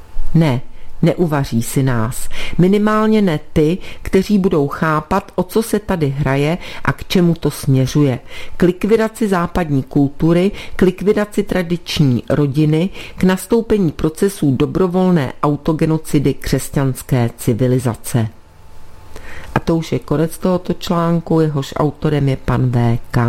Speaker 1: Ne, neuvaří si nás. Minimálně ne ty, kteří budou chápat, o co se tady hraje a k čemu to směřuje. K likvidaci západní kultury, k likvidaci tradiční rodiny, k nastoupení procesů dobrovolné autogenocidy křesťanské civilizace. A to už je konec tohoto článku, jehož autorem je pan V K.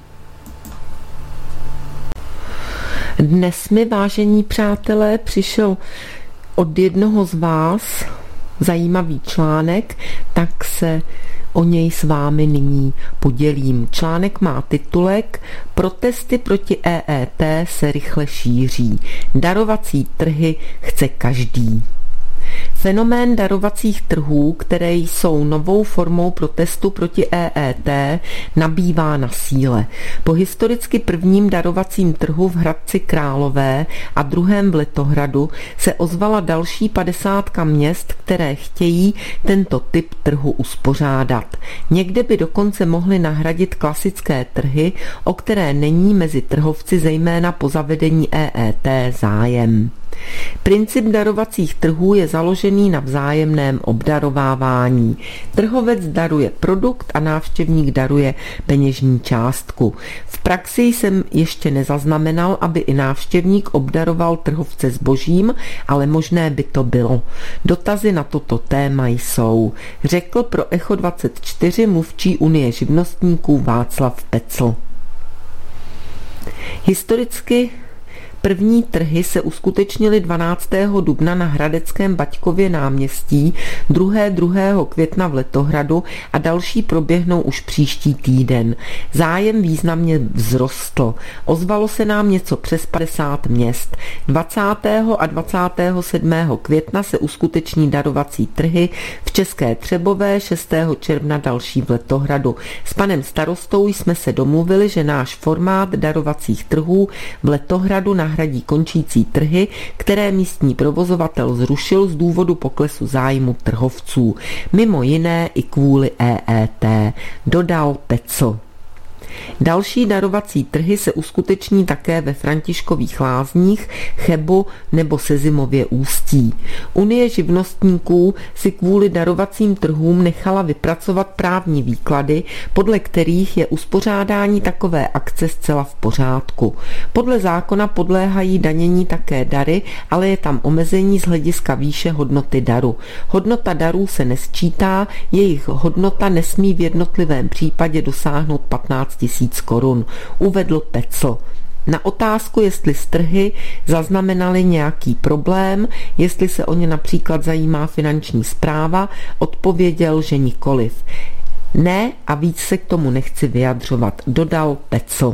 Speaker 1: Dnes mi, vážení přátelé, přišel od jednoho z vás zajímavý článek, tak se o něj s vámi nyní podělím. Článek má titulek Protesty proti E E T se rychle šíří. Darovací trhy chce každý. Fenomén darovacích trhů, které jsou novou formou protestu proti E E T, nabývá na síle. Po historicky prvním darovacím trhu v Hradci Králové a druhém v Litohradu se ozvala další padesátka měst, které chtějí tento typ trhu uspořádat. Někde by dokonce mohly nahradit klasické trhy, o které není mezi trhovci zejména po zavedení E E T zájem. Princip darovacích trhů je založený na vzájemném obdarovávání. Trhovec daruje produkt a návštěvník daruje peněžní částku. V praxi jsem ještě nezaznamenal, aby i návštěvník obdaroval trhovce zbožím, ale možné by to bylo. Dotazy na toto téma jsou, řekl pro Echo dvacet čtyři mluvčí Unie živnostníků Václav Pecl. Historicky první trhy se uskutečnily dvanáctého dubna na hradeckém Baťkově náměstí, druhého druhého května v Letohradu a další proběhnou už příští týden. Zájem významně vzrostl. Ozvalo se nám něco přes padesát měst. dvacátého a dvacátého sedmého května se uskuteční darovací trhy v České Třebové, šestého června další v Letohradu. S panem starostou jsme se domluvili, že náš formát darovacích trhů v Letohradu na hradí končící trhy, které místní provozovatel zrušil z důvodu poklesu zájmu trhovců. Mimo jiné i kvůli E E T, dodal Pecl. Další darovací trhy se uskuteční také ve Františkových Lázních, Chebu nebo Sezimově Ústí. Unie živnostníků si kvůli darovacím trhům nechala vypracovat právní výklady, podle kterých je uspořádání takové akce zcela v pořádku. Podle zákona podléhají danění také dary, ale je tam omezení z hlediska výše hodnoty daru. Hodnota darů se nesčítá, jejich hodnota nesmí v jednotlivém případě dosáhnout patnáct tisíc korun, uvedl Pecl. Na otázku, jestli z trhy zaznamenali nějaký problém, jestli se o ně například zajímá finanční správa, odpověděl, že nikoliv. Ne a víc se k tomu nechci vyjadřovat, dodal Pecl.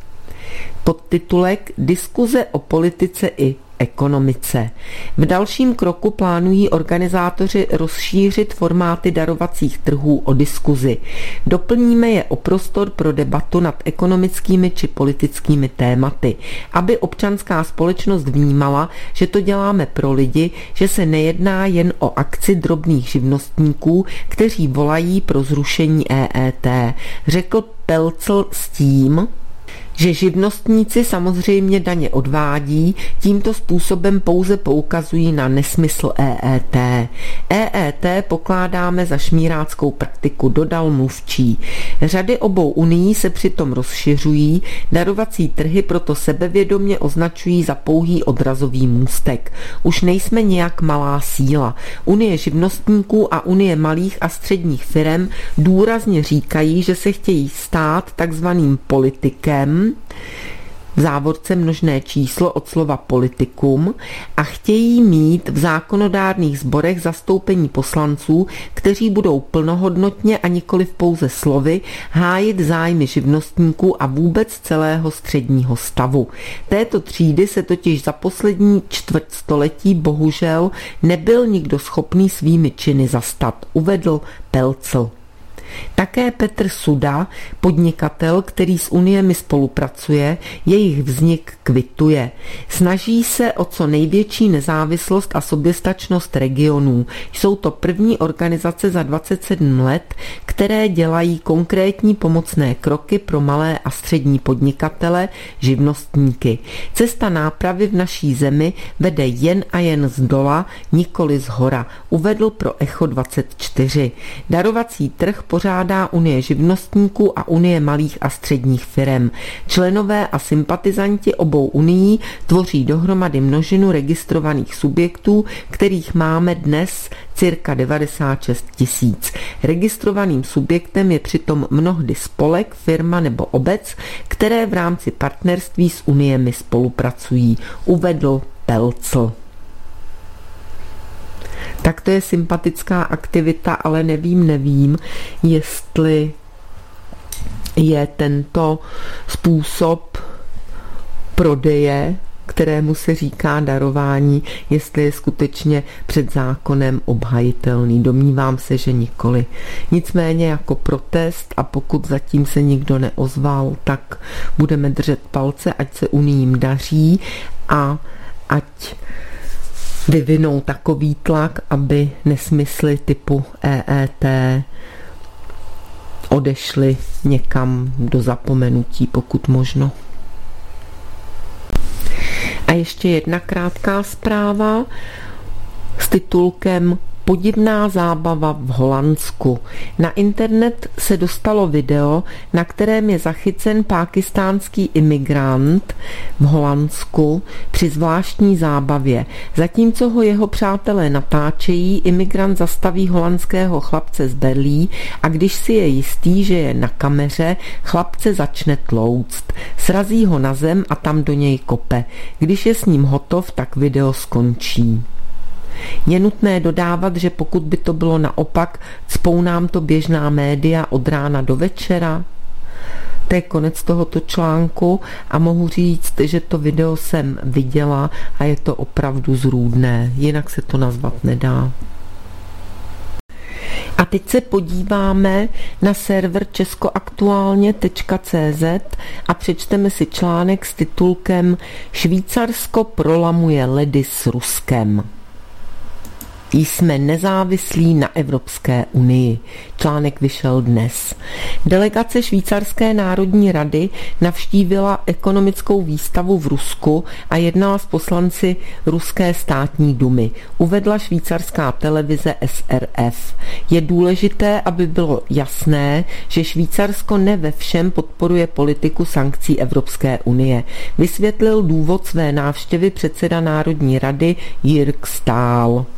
Speaker 1: Podtitulek Diskuze o politice i ekonomice. V dalším kroku plánují organizátoři rozšířit formáty darovacích trhů o diskuzi. Doplníme je o prostor pro debatu nad ekonomickými či politickými tématy, aby občanská společnost vnímala, že to děláme pro lidi, že se nejedná jen o akci drobných živnostníků, kteří volají pro zrušení E E T, řekl Pecl s tím, že živnostníci samozřejmě daně odvádí, tímto způsobem pouze poukazují na nesmysl E E T. E E T pokládáme za šmíráckou praktiku, dodal mluvčí. Řady obou unií se přitom rozšiřují, darovací trhy proto sebevědomě označují za pouhý odrazový můstek. Už nejsme nějak malá síla. Unie živnostníků a Unie malých a středních firem důrazně říkají, že se chtějí stát takzvaným politikem, v závorce množné číslo od slova politikum, a chtějí mít v zákonodárných sborech zastoupení poslanců, kteří budou plnohodnotně a nikoliv pouze slovy hájit zájmy živnostníků a vůbec celého středního stavu. Této třídy se totiž za poslední čtvrtstoletí bohužel nebyl nikdo schopný svými činy zastat, uvedl Pecl. Také Petr Suda, podnikatel, který s uniemi spolupracuje, jejich vznik kvituje. Snaží se o co největší nezávislost a soběstačnost regionů. Jsou to první organizace za dvacet sedm let, které dělají konkrétní pomocné kroky pro malé a střední podnikatele, živnostníky. Cesta nápravy v naší zemi vede jen a jen z dola, nikoli z hora, uvedl pro Echo dvacet čtyři. Darovací trh pořádá Unie živnostníků a Unie malých a středních firem. Členové a sympatizanti obou unií tvoří dohromady množinu registrovaných subjektů, kterých máme dnes cirka devadesát šest tisíc. Registrovaným subjektem je přitom mnohdy spolek, firma nebo obec, které v rámci partnerství s uniemi spolupracují, uvedl Pecl. Tak to je sympatická aktivita, ale nevím, nevím, jestli je tento způsob prodeje, kterému se říká darování, jestli je skutečně před zákonem obhajitelný. Domnívám se, že nikoli. Nicméně jako protest, a pokud zatím se nikdo neozval, tak budeme držet palce, ať se uniím daří a ať vyvinou takový tlak, aby nesmysly typu E E T odešly někam do zapomenutí, pokud možno. A ještě jedna krátká zpráva s titulkem Podivná zábava v Holandsku. Na internet se dostalo video, na kterém je zachycen pákistánský imigrant v Holandsku při zvláštní zábavě. Zatímco ho jeho přátelé natáčejí, imigrant zastaví holandského chlapce z berlí a když si je jistý, že je na kameře, chlapce začne tlouct. Srazí ho na zem a tam do něj kope. Když je s ním hotov, tak video skončí. Je nutné dodávat, že pokud by to bylo naopak, cpou nám to běžná média od rána do večera. To je konec tohoto článku a mohu říct, že to video jsem viděla a je to opravdu zrůdné, jinak se to nazvat nedá. A teď se podíváme na server českoaktuálně tečka cé zet a přečteme si článek s titulkem Švýcarsko prolamuje ledy s Ruskem. Jsme nezávislí na Evropské unii. Článek vyšel dnes. Delegace Švýcarské národní rady navštívila ekonomickou výstavu v Rusku a jednala s poslanci Ruské státní dumy. Uvedla švýcarská televize es er ef. Je důležité, aby bylo jasné, že Švýcarsko ne ve všem podporuje politiku sankcí Evropské unie. Vysvětlil důvod své návštěvy předseda Národní rady Jörg Stahl.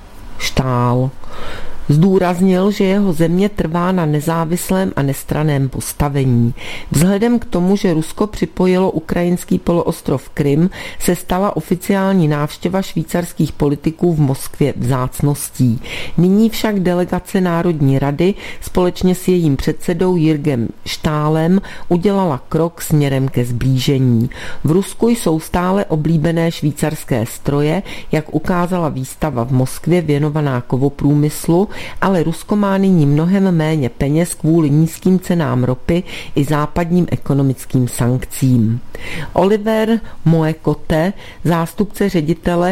Speaker 1: Štál. Zdůraznil, že jeho země trvá na nezávislém a nestraném postavení. Vzhledem k tomu, že Rusko připojilo ukrajinský poloostrov Krym, se stala oficiální návštěva švýcarských politiků v Moskvě vzácností. Nyní však delegace Národní rady společně s jejím předsedou Jürgem Štálem udělala krok směrem ke sblížení. V Rusku jsou stále oblíbené švýcarské stroje, jak ukázala výstava v Moskvě věnovaná kovoprůmyslu, ale Rusko má nyní mnohem méně peněz kvůli nízkým cenám ropy i západním ekonomickým sankcím. Oliver Moekote, zástupce ředitele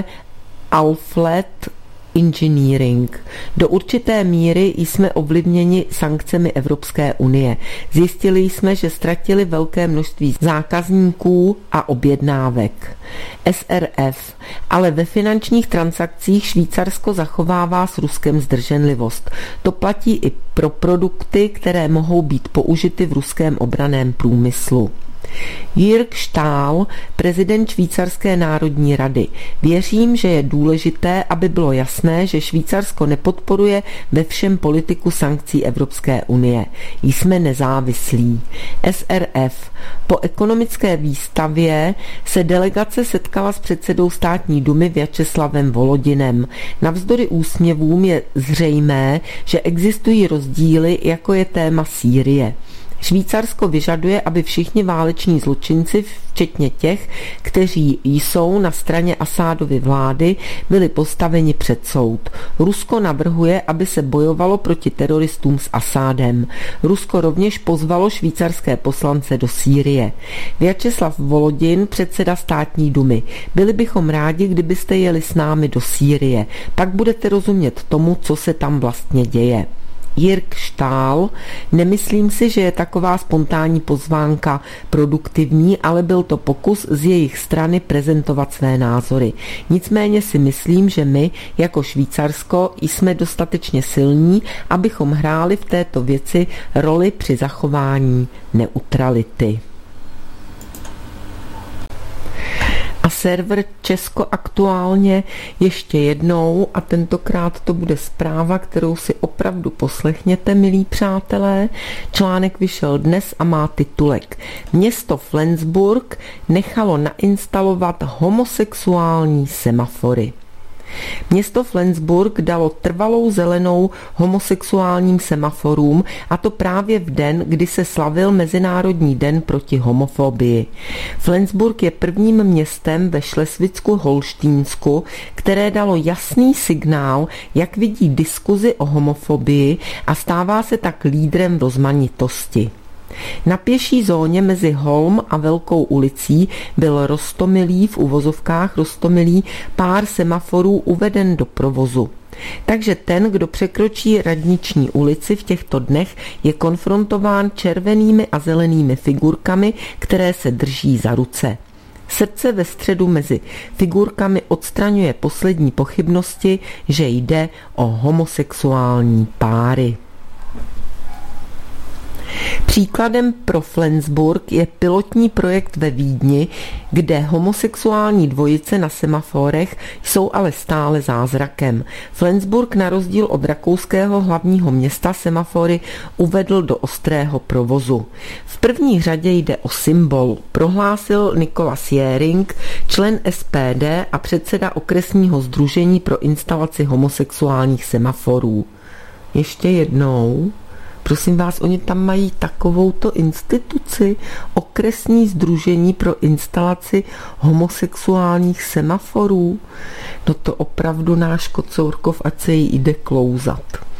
Speaker 1: Alflet Engineering. Do určité míry jsme ovlivněni sankcemi Evropské unie. Zjistili jsme, že ztratili velké množství zákazníků a objednávek. es er ef. Ale ve finančních transakcích Švýcarsko zachovává s Ruskem zdrženlivost. To platí i pro produkty, které mohou být použity v ruském obranném průmyslu. Jörg Stahl, prezident Švýcarské národní rady. Věřím, že je důležité, aby bylo jasné, že Švýcarsko nepodporuje ve všem politiku sankcí Evropské unie. Jsme nezávislí. es er ef. Po ekonomické výstavě se delegace setkala s předsedou státní dumy Vjačeslavem Volodinem. Navzdory úsměvům je zřejmé, že existují rozdíly, jako je téma Sýrie. Švýcarsko vyžaduje, aby všichni váleční zločinci, včetně těch, kteří jsou na straně Asádovy vlády, byli postaveni před soud. Rusko navrhuje, aby se bojovalo proti teroristům s Asádem. Rusko rovněž pozvalo švýcarské poslance do Sýrie. Vjačeslav Volodin, předseda státní dumy. Byli bychom rádi, kdybyste jeli s námi do Sýrie. Pak budete rozumět tomu, co se tam vlastně děje. Jörg Stahl, nemyslím si, že je taková spontánní pozvánka produktivní, ale byl to pokus z jejich strany prezentovat své názory. Nicméně si myslím, že my, jako Švýcarsko, jsme dostatečně silní, abychom hráli v této věci roli při zachování neutrality. A server Česko aktuálně ještě jednou a tentokrát to bude zpráva, kterou si opravdu poslechněte, milí přátelé. Článek vyšel dnes a má titulek Město Flensburg nechalo nainstalovat homosexuální semafory. Město Flensburg dalo trvalou zelenou homosexuálním semaforům, a to právě v den, kdy se slavil Mezinárodní den proti homofobii. Flensburg je prvním městem ve Šlesvicku-Holštínsku, které dalo jasný signál, jak vidí diskuzi o homofobii a stává se tak lídrem rozmanitosti. Na pěší zóně mezi Holm a Velkou ulicí byl roztomilý, v uvozovkách roztomilý, pár semaforů uveden do provozu. Takže ten, kdo překročí Radniční ulici v těchto dnech, je konfrontován červenými a zelenými figurkami, které se drží za ruce. Srdce ve středu mezi figurkami odstraňuje poslední pochybnosti, že jde o homosexuální páry. Příkladem pro Flensburg je pilotní projekt ve Vídni, kde homosexuální dvojice na semaforech jsou ale stále zázrakem. Flensburg na rozdíl od rakouského hlavního města semafory uvedl do ostrého provozu. V první řadě jde o symbol, prohlásil Nikolas Järing, člen S P D a předseda okresního sdružení pro instalaci homosexuálních semaforů. Ještě jednou... Prosím vás, oni tam mají takovouto instituci, okresní sdružení pro instalaci homosexuálních semaforů. No to opravdu náš Kocourkov, ať se jí jde klouzat.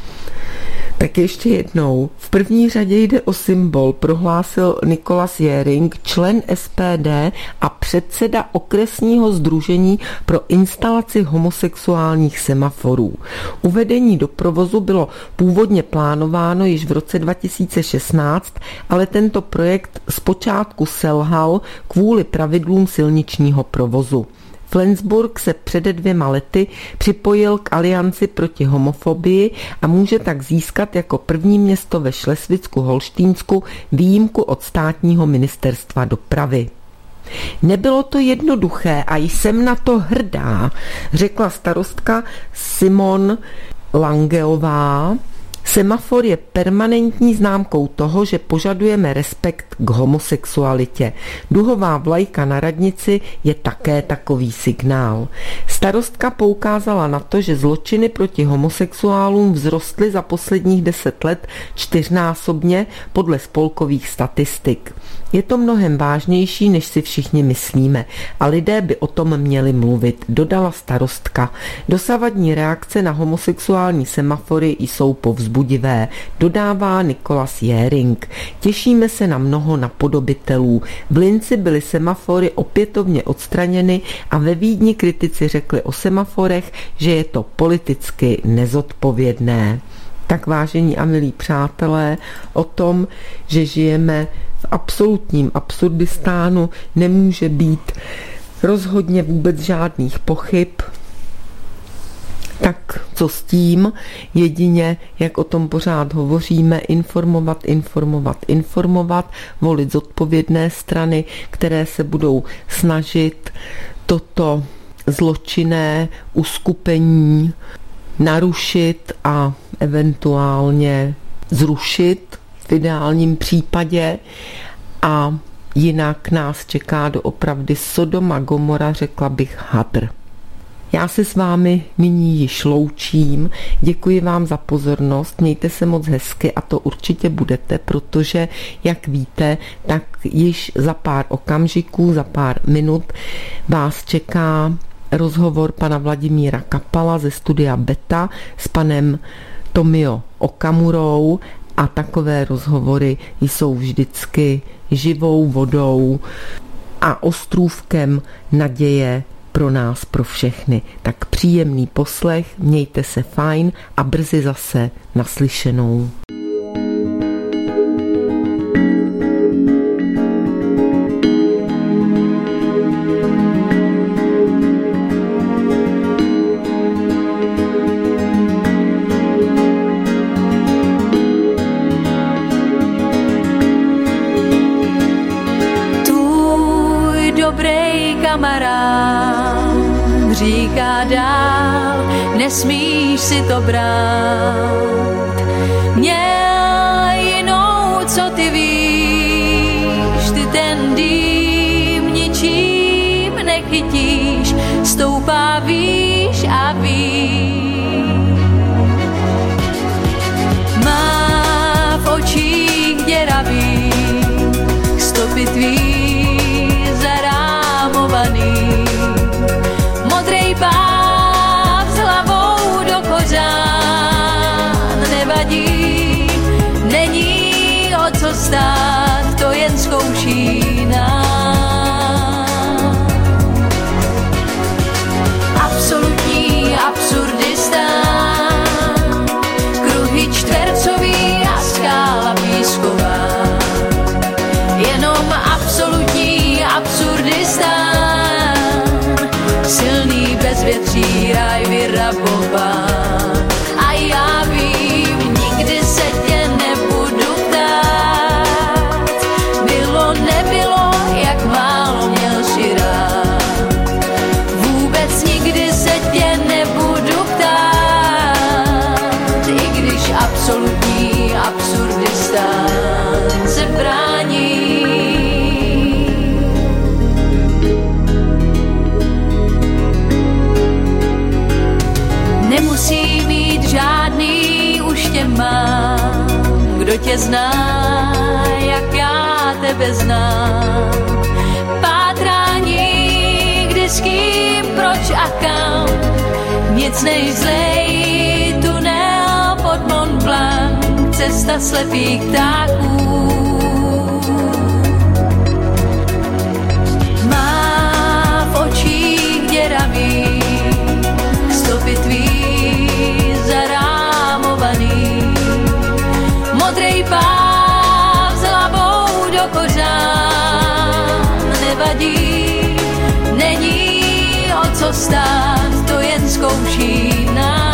Speaker 1: Tak ještě jednou. V první řadě jde o symbol, prohlásil Nikolas Järing, člen S P D a předseda okresního sdružení pro instalaci homosexuálních semaforů. Uvedení do provozu bylo původně plánováno již v roce dva tisíce šestnáct, ale tento projekt zpočátku selhal kvůli pravidlům silničního provozu. Flensburg se před dvěma lety připojil k alianci proti homofobii a může tak získat jako první město ve Šlesvicku-Holštínsku výjimku od státního ministerstva dopravy. Nebylo to jednoduché a jsem na to hrdá, řekla starostka Simon Langeová. Semafor je permanentní známkou toho, že požadujeme respekt k homosexualitě. Duhová vlajka na radnici je také takový signál. Starostka poukázala na to, že zločiny proti homosexuálům vzrostly za posledních deset let čtyřnásobně podle spolkových statistik. Je to mnohem vážnější, než si všichni myslíme a lidé by o tom měli mluvit, dodala starostka. Dosavadní reakce na homosexuální semafory jsou povzbudivé, dodává Nikolas Järing. Těšíme se na mnoho napodobitelů. V Linci byly semafory opětovně odstraněny a ve Vídni kritici řekli o semaforech, že je to politicky nezodpovědné. Tak vážení a milí přátelé, o tom, že žijeme v absolutním absurdistánu, nemůže být rozhodně vůbec žádných pochyb. Tak co s tím? Jedině, jak o tom pořád hovoříme, informovat, informovat, informovat, volit zodpovědné strany, které se budou snažit toto zločinné uskupení narušit a eventuálně zrušit v ideálním případě, a jinak nás čeká doopravdy Sodoma Gomora, řekla bych hadr. Já se s vámi nyní již loučím, děkuji vám za pozornost, mějte se moc hezky a to určitě budete, protože, jak víte, tak již za pár okamžiků, za pár minut vás čeká rozhovor pana Vladimíra Kapala ze studia Beta s panem Tomio Okamurou a takové rozhovory jsou vždycky živou vodou a ostrůvkem naděje pro nás, pro všechny. Tak příjemný poslech, mějte se fajn a brzy zase naslyšenou.
Speaker 2: Kamarád říká dál, nesmíš si to brát. Měl jinou, co ty víš, ty ten dým ničím nechytíš, stoupá výš a výš. Má v očích děravých stopy tvých modrej páv s hlavou do kořán, nevadí, není o co stát, to jen zkouší nás. mě zná, jak já tebe znám. Pátrání, kdy s kým, proč a kam, nic než zlej tunel pod Mont Blanc, cesta slepých ptáků. Má v očích děravý stopy tvý zarámovaný, modrej páv s hlavou do kořán, nevadí, není o co stát, to jen zkouší nás.